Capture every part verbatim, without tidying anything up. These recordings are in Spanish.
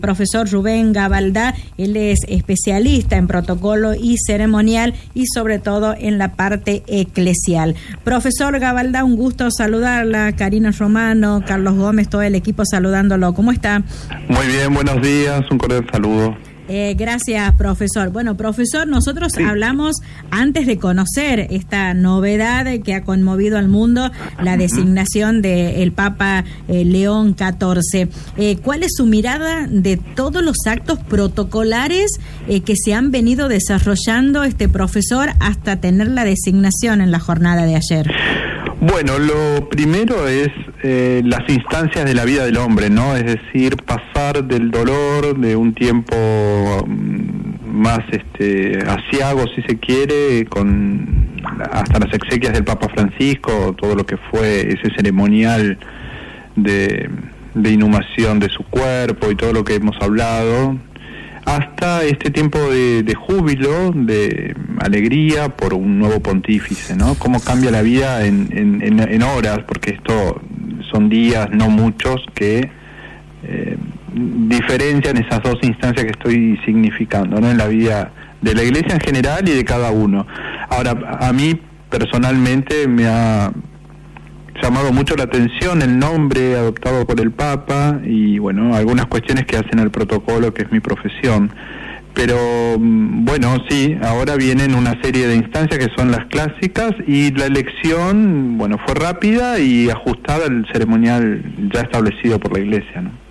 Profesor Rubén Gabaldá, él es especialista en protocolo y ceremonial y sobre todo en la parte eclesial. Profesor Gabaldá, un gusto saludarla, Karina Romano, Carlos Gómez, todo el equipo saludándolo. ¿Cómo está? Muy bien, buenos días, un cordial saludo. Eh, gracias, profesor. Bueno, profesor, nosotros sí. hablamos antes de conocer esta novedad que ha conmovido al mundo, la designación del Papa eh, León catorce. Eh, ¿Cuál es su mirada de todos los actos protocolares eh, que se han venido desarrollando, este profesor, hasta tener la designación en la jornada de ayer? Bueno, lo primero es eh, las instancias de la vida del hombre, ¿no? Es decir, pasar del dolor de un tiempo más este aciago, si se quiere, con hasta las exequias del Papa Francisco, todo lo que fue ese ceremonial de, de inhumación de su cuerpo y todo lo que hemos hablado, hasta este tiempo de, de júbilo, de alegría por un nuevo pontífice, ¿no? Cómo cambia la vida en, en, en, en horas, porque esto son días, no muchos, que eh, diferencian esas dos instancias que estoy significando, ¿no? En la vida de la Iglesia en general y de cada uno. Ahora, a mí personalmente me ha llamado mucho la atención el nombre adoptado por el Papa y, bueno, algunas cuestiones que hacen al protocolo, que es mi profesión. Pero, bueno, sí, ahora vienen una serie de instancias que son las clásicas y la elección, bueno, fue rápida y ajustada al ceremonial ya establecido por la Iglesia, ¿no?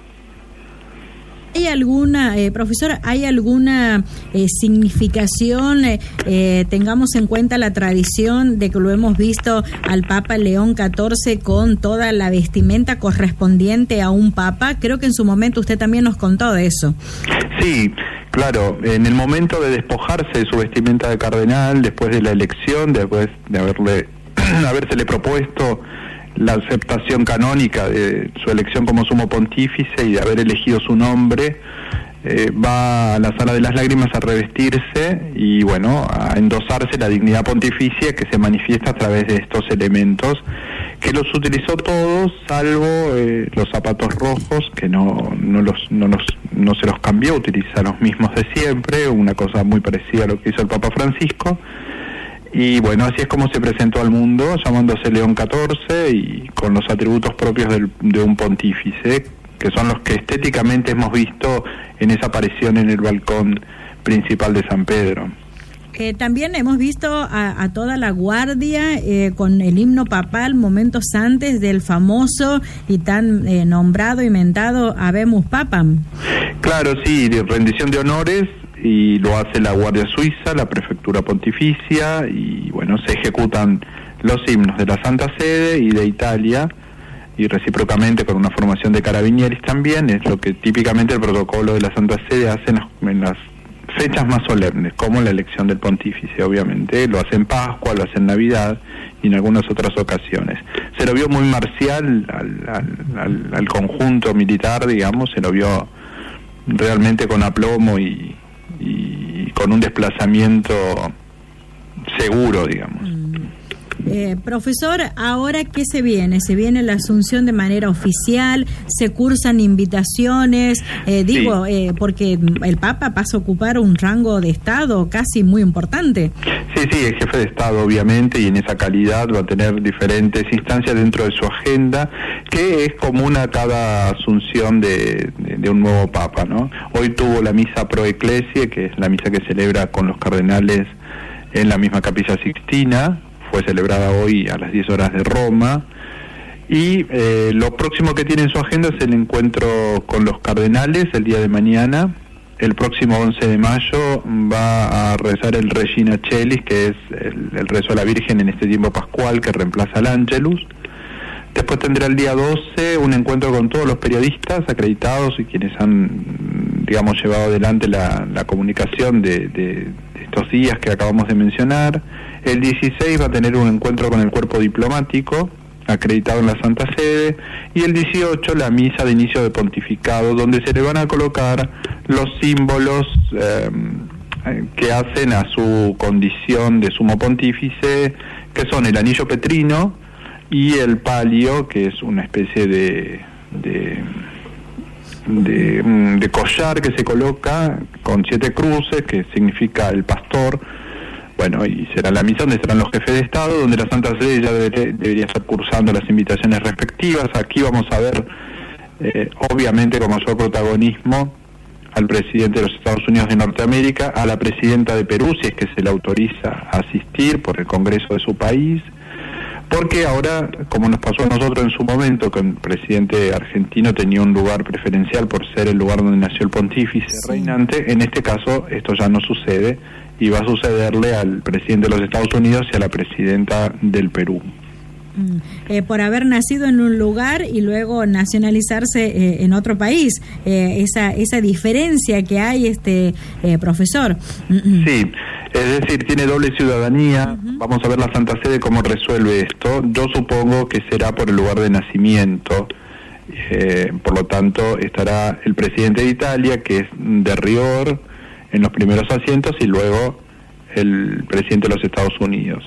¿Hay alguna, eh, profesor, hay alguna eh, significación, eh, eh, tengamos en cuenta la tradición de que lo hemos visto al Papa León catorce con toda la vestimenta correspondiente a un Papa? Creo que en su momento usted también nos contó de eso. Sí, claro, en el momento de despojarse de su vestimenta de cardenal, después de la elección, después de haberle habérsele propuesto la aceptación canónica de su elección como sumo pontífice y de haber elegido su nombre, eh, va a la Sala de las Lágrimas a revestirse y, bueno, a endosarse la dignidad pontificia que se manifiesta a través de estos elementos, que los utilizó todos, salvo eh, los zapatos rojos, que no no los no los no se los cambió, utiliza los mismos de siempre, una cosa muy parecida a lo que hizo el Papa Francisco. Y, bueno, así es como se presentó al mundo, llamándose León catorce y con los atributos propios del, de un pontífice, que son los que estéticamente hemos visto en esa aparición en el balcón principal de San Pedro. Eh, también hemos visto a, a toda la guardia eh, con el himno papal momentos antes del famoso y tan eh, nombrado y mentado Habemus Papam. Claro, sí, de rendición de honores, y lo hace la Guardia Suiza, la Prefectura Pontificia, y, bueno, se ejecutan los himnos de la Santa Sede y de Italia, y recíprocamente con una formación de carabinieris también. Es lo que típicamente el protocolo de la Santa Sede hace en las, en las fechas más solemnes, como la elección del pontífice, obviamente. Lo hace en Pascua, lo hace en Navidad y en algunas otras ocasiones. Se lo vio muy marcial al, al, al, al conjunto militar, digamos, se lo vio realmente con aplomo y y con un desplazamiento seguro, digamos. Mm. Eh, profesor, ¿ahora qué se viene? ¿Se viene la asunción de manera oficial? ¿Se cursan invitaciones? Eh, digo, sí. eh, porque el Papa pasa a ocupar un rango de Estado casi muy importante. Sí, sí, es jefe de Estado, obviamente, y en esa calidad va a tener diferentes instancias dentro de su agenda, que es común a cada asunción de, de, de un nuevo Papa, ¿no? Hoy tuvo la misa pro ecclesia, que es la misa que celebra con los cardenales en la misma Capilla Sixtina. Fue celebrada hoy a las diez horas de Roma, y eh, lo próximo que tiene en su agenda es el encuentro con los cardenales el día de mañana. El próximo once de mayo va a rezar el Regina Celis, que es el, el rezo a la Virgen en este tiempo pascual que reemplaza al Angelus. Después tendrá el día doce un encuentro con todos los periodistas acreditados y quienes han, digamos, llevado adelante la, la comunicación de, de, de estos días que acabamos de mencionar. El dieciséis va a tener un encuentro con el cuerpo diplomático acreditado en la Santa Sede, y el dieciocho la misa de inicio de pontificado, donde se le van a colocar los símbolos eh, que hacen a su condición de sumo pontífice, que son el anillo petrino y el palio, que es una especie de, de de, de collar que se coloca con siete cruces, que significa el pastor. Bueno, y será la misa donde estarán los jefes de Estado, donde la Santa Sede ya debería, debería estar cursando las invitaciones respectivas. Aquí vamos a ver, eh, obviamente, con mayor protagonismo, al presidente de los Estados Unidos de Norteamérica, a la presidenta de Perú, si es que se le autoriza a asistir por el Congreso de su país, porque ahora, como nos pasó a nosotros en su momento, que el presidente argentino tenía un lugar preferencial por ser el lugar donde nació el pontífice sí. reinante, en este caso esto ya no sucede, y va a sucederle al presidente de los Estados Unidos y a la presidenta del Perú. Mm. Eh, por haber nacido en un lugar y luego nacionalizarse eh, en otro país, eh, esa esa diferencia que hay, este eh, profesor. Mm-mm. Sí, es decir, tiene doble ciudadanía. Uh-huh. Vamos a ver la Santa Sede cómo resuelve esto. Yo supongo que será por el lugar de nacimiento. Eh, por lo tanto, estará el presidente de Italia, que es de rigor, en los primeros asientos, y luego el presidente de los Estados Unidos.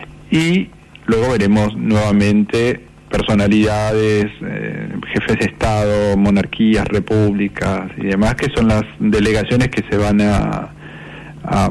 Y luego veremos nuevamente personalidades, eh, jefes de Estado, monarquías, repúblicas y demás, que son las delegaciones que se van a, a,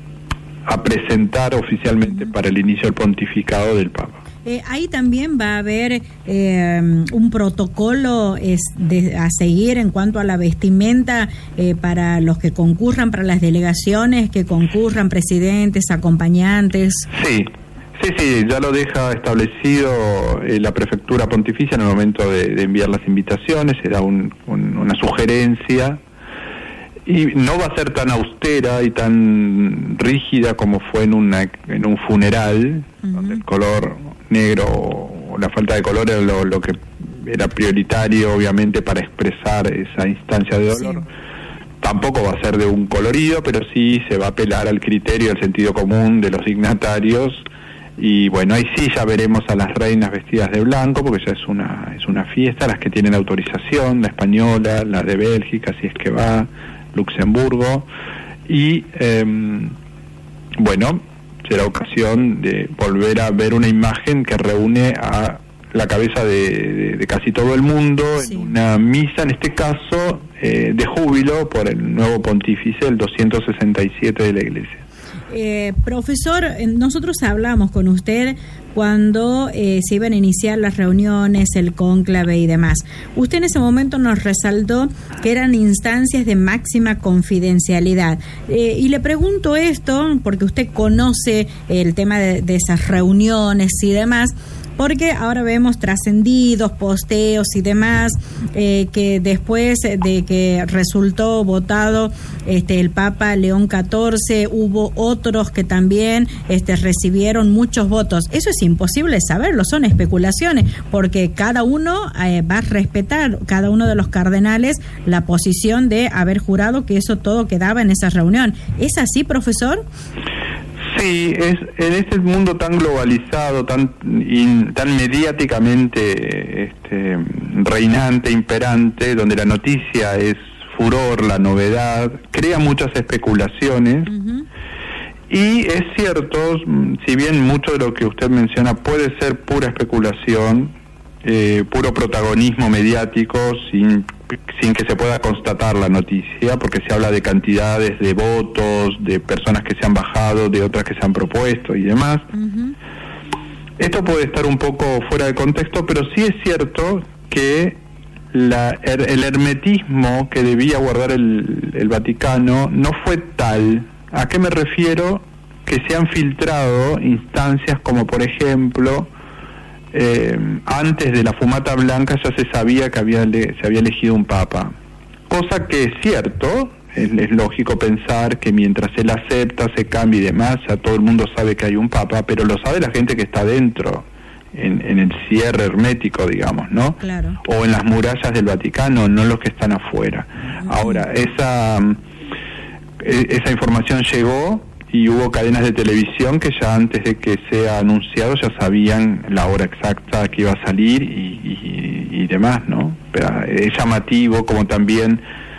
a presentar oficialmente para el inicio del pontificado del Papa. Eh, ahí también va a haber eh, un protocolo es de, a seguir en cuanto a la vestimenta eh, para los que concurran, para las delegaciones que concurran, presidentes, acompañantes. Sí, sí, sí, ya lo deja establecido eh, la prefectura pontificia en el momento de, de enviar las invitaciones, se da un, un, una sugerencia. Y no va a ser tan austera y tan rígida como fue en una en un funeral, uh-huh. donde el color negro o la falta de color era lo, lo que era prioritario, obviamente, para expresar esa instancia de dolor. Sí. Tampoco va a ser de un colorido, pero sí se va a apelar al criterio, al sentido común de los dignatarios. Y bueno, ahí sí ya veremos a las reinas vestidas de blanco, porque ya es una es una fiesta, las que tienen autorización, la española, la de Bélgica, si es que va, Luxemburgo, y eh, bueno, será ocasión de volver a ver una imagen que reúne a la cabeza de, de, de casi todo el mundo, sí. en una misa, en este caso, eh, de júbilo por el nuevo pontífice, el doscientos sesenta y siete de la Iglesia. Eh, profesor, nosotros hablamos con usted cuando eh, se iban a iniciar las reuniones, el cónclave y demás. Usted en ese momento nos resaltó que eran instancias de máxima confidencialidad. Eh, y le pregunto esto porque usted conoce el tema de, de esas reuniones y demás, porque ahora vemos trascendidos, posteos y demás, eh, que después de que resultó votado este el Papa León catorce, hubo otros que también este, recibieron muchos votos. Eso es imposible saberlo, son especulaciones, porque cada uno eh, va a respetar, cada uno de los cardenales, la posición de haber jurado que eso todo quedaba en esa reunión. ¿Es así, profesor? Sí, es en este mundo tan globalizado, tan in, tan mediáticamente este, reinante, imperante, donde la noticia es furor, la novedad, crea muchas especulaciones. Uh-huh. Y es cierto, si bien mucho de lo que usted menciona puede ser pura especulación, eh, puro protagonismo mediático, sin sin que se pueda constatar la noticia, porque se habla de cantidades de votos, de personas que se han bajado, de otras que se han propuesto y demás. Uh-huh. Esto puede estar un poco fuera de contexto, pero sí es cierto que la, el, el hermetismo que debía guardar el, el Vaticano no fue tal. ¿A qué me refiero? Que se han filtrado instancias como, por ejemplo, Eh, antes de la fumata blanca ya se sabía que había le, se había elegido un papa, cosa que es cierto, es, es lógico pensar que mientras él acepta, se cambia y demás, ya todo el mundo sabe que hay un papa, pero lo sabe la gente que está dentro, en, en el cierre hermético, digamos, ¿no? Claro. O en las murallas del Vaticano, no los que están afuera. Uh-huh. Ahora, esa, esa información llegó, y hubo cadenas de televisión que ya antes de que sea anunciado ya sabían la hora exacta que iba a salir y, y, y demás, ¿no? Pero es llamativo como también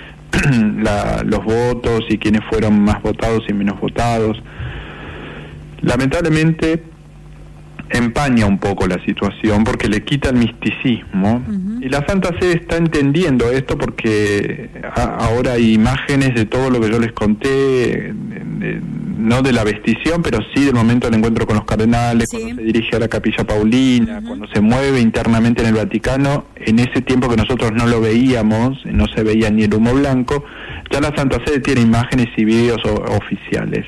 la, los votos y quiénes fueron más votados y menos votados. Lamentablemente empaña un poco la situación porque le quita el misticismo. Uh-huh. Y la Santa Sede está entendiendo esto porque a, ahora hay imágenes de todo lo que yo les conté, de, de, no de la vestición, pero sí del momento del encuentro con los cardenales, sí. Cuando se dirige a la Capilla Paulina, uh-huh. Cuando se mueve internamente en el Vaticano, en ese tiempo que nosotros no lo veíamos, no se veía ni el humo blanco, ya la Santa Sede tiene imágenes y videos o, oficiales.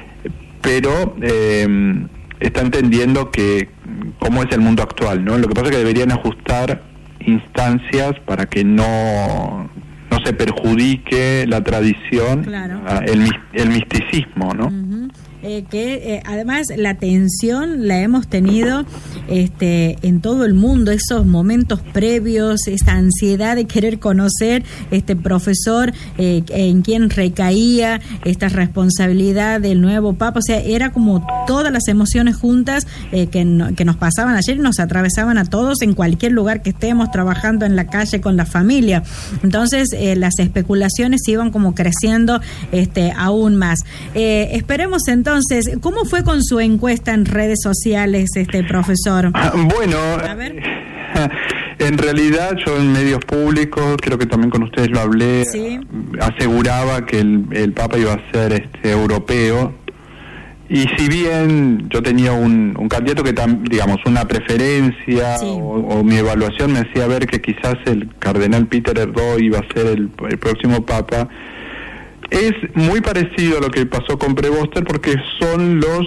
Pero eh, está entendiendo que cómo es el mundo actual, ¿no? Lo que pasa es que deberían ajustar instancias para que no no se perjudique la tradición, claro. el, el misticismo, ¿no? Uh-huh. Eh, que eh, además la tensión la hemos tenido este, en todo el mundo, esos momentos previos, esta ansiedad de querer conocer este profesor eh, en quien recaía esta responsabilidad del nuevo Papa, o sea, era como todas las emociones juntas eh, que, no, que nos pasaban ayer y nos atravesaban a todos en cualquier lugar que estemos trabajando en la calle con la familia. Entonces eh, las especulaciones iban como creciendo este, aún más. Eh, esperemos entonces Entonces, ¿cómo fue con su encuesta en redes sociales, este profesor? Bueno, a ver. En realidad yo en medios públicos, creo que también con ustedes lo hablé, ¿sí? Aseguraba que el, el Papa iba a ser este europeo, y si bien yo tenía un, un candidato que, tam, digamos, una preferencia, sí. o, o mi evaluación me hacía ver que quizás el cardenal Peter Erdo iba a ser el, el próximo Papa, es muy parecido a lo que pasó con Preboster porque son los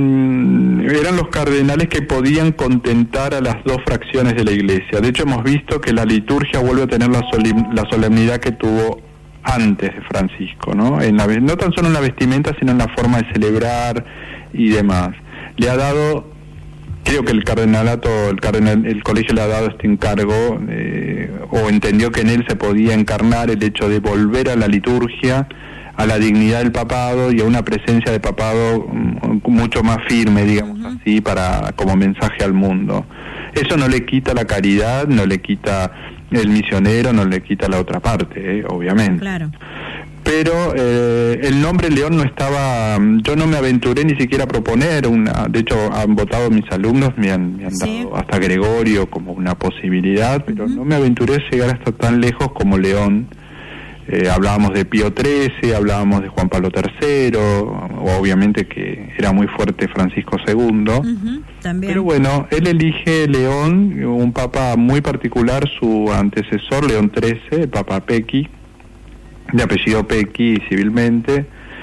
mmm, eran los cardenales que podían contentar a las dos fracciones de la Iglesia. De hecho, hemos visto que la liturgia vuelve a tener la, solim, la solemnidad que tuvo antes de Francisco, ¿no? En la, no tan solo en la vestimenta, sino en la forma de celebrar y demás. Le ha dado, creo que el cardenalato, el, cardenal, el colegio le ha dado este encargo, eh, o entendió que en él se podía encarnar el hecho de volver a la liturgia, a la dignidad del papado y a una presencia de papado mucho más firme, digamos, uh-huh. así, para como mensaje al mundo. Eso no le quita la caridad, no le quita el misionero, no le quita la otra parte, eh, obviamente. Claro. Pero eh, el nombre León no estaba, yo no me aventuré ni siquiera a proponer una, de hecho han votado mis alumnos, me han, me han sí. dado hasta Gregorio como una posibilidad, pero uh-huh. no me aventuré a llegar hasta tan lejos como León. Eh, hablábamos de Pío trece, hablábamos de Juan Pablo tercero, obviamente que era muy fuerte Francisco segundo, uh-huh, también. Pero bueno, él elige León, un papa muy particular, su antecesor León trece, el Papa Pecci, de apellido Pecci civilmente,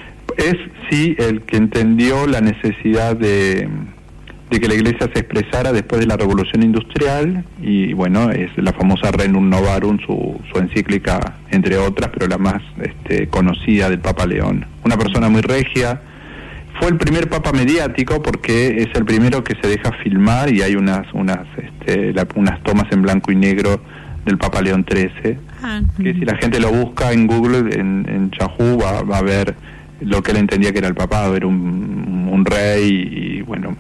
es sí el que entendió la necesidad de, de que la Iglesia se expresara después de la Revolución Industrial, y bueno, es la famosa Renum Novarum, su, su encíclica, entre otras, pero la más este, conocida del Papa León. Una persona muy regia, fue el primer Papa mediático porque es el primero que se deja filmar, y hay unas unas este, la, unas tomas en blanco y negro del Papa León trece, ah, que si la gente lo busca en Google, en, en Yahoo, va, va a ver lo que él entendía que era el papado, era un, un rey y bueno,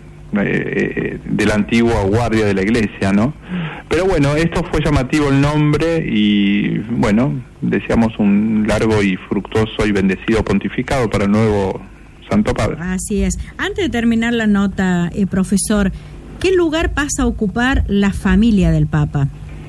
eh, de la antigua guardia de la Iglesia, ¿no? Pero bueno, esto fue llamativo el nombre y bueno, deseamos un largo y fructuoso y bendecido pontificado para el nuevo Santo Padre. Así es. Antes de terminar la nota, eh, profesor, ¿qué lugar pasa a ocupar la familia del Papa?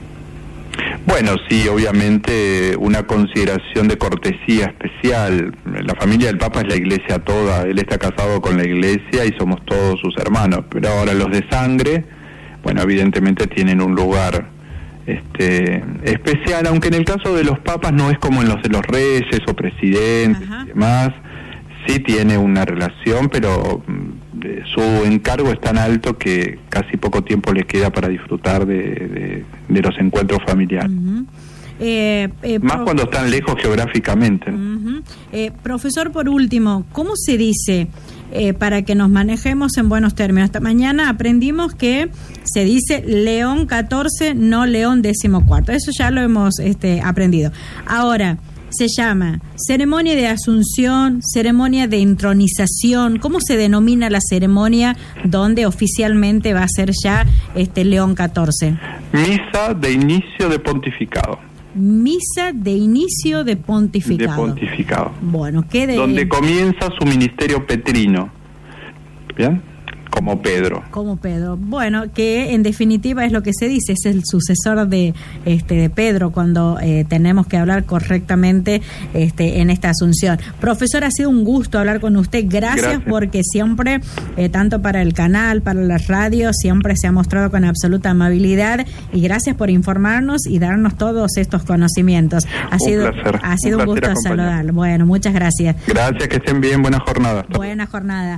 Bueno, sí, obviamente una consideración de cortesía especial. La familia del Papa es la Iglesia toda, él está casado con la Iglesia y somos todos sus hermanos, pero ahora los de sangre, bueno, evidentemente tienen un lugar este especial, aunque en el caso de los papas no es como en los de los reyes o presidentes Ajá. y demás, sí tiene una relación, pero su encargo es tan alto que casi poco tiempo le queda para disfrutar de, de, de los encuentros familiares. Uh-huh. eh, eh, Más prof... cuando están lejos geográficamente. Uh-huh. eh, profesor, por último, ¿cómo se dice, eh, para que nos manejemos en buenos términos? Esta mañana aprendimos que se dice León catorce, no León decimocuarto. Eso ya lo hemos este, aprendido. Ahora, se llama ceremonia de asunción, ceremonia de entronización. ¿Cómo se denomina la ceremonia donde oficialmente va a ser ya este León catorce? Misa de inicio de pontificado. Misa de inicio de pontificado. De pontificado. Bueno, ¿qué de...? Donde comienza su ministerio petrino. ¿Bien? como Pedro. Como Pedro. Bueno, que en definitiva es lo que se dice, es el sucesor de este de Pedro cuando eh, tenemos que hablar correctamente este en esta asunción. Profesor, ha sido un gusto hablar con usted. Gracias, Gracias. porque siempre, eh, tanto para el canal, para la radio, siempre se ha mostrado con absoluta amabilidad, y gracias por informarnos y darnos todos estos conocimientos. Ha un sido, placer. Ha sido un, un gusto acompañar. saludarlo. Bueno, muchas gracias. Gracias, que estén bien. Buena jornada. Buena jornada.